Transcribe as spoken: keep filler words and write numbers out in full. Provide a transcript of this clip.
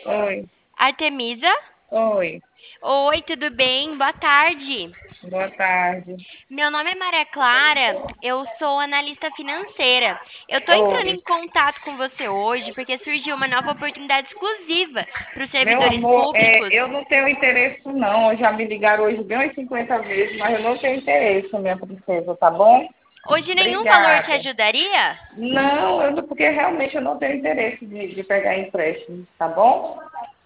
Oi, Artemisa? oi, Oi, tudo bem? Boa tarde. boa tarde. Meu nome é Maria Clara, eu sou analista financeira. Eu estou entrando Oi, em contato com você hoje porque surgiu uma nova oportunidade exclusiva para os meu servidores amor, públicos. é, eu não tenho interesse não. Já me ligaram hoje bem umas cinquenta vezes, mas eu não tenho interesse, minha princesa, tá bom? Hoje nenhum valor te Obrigada. ajudaria? Não, eu, não- porque realmente eu não tenho interesse de, de pegar empréstimo, tá bom?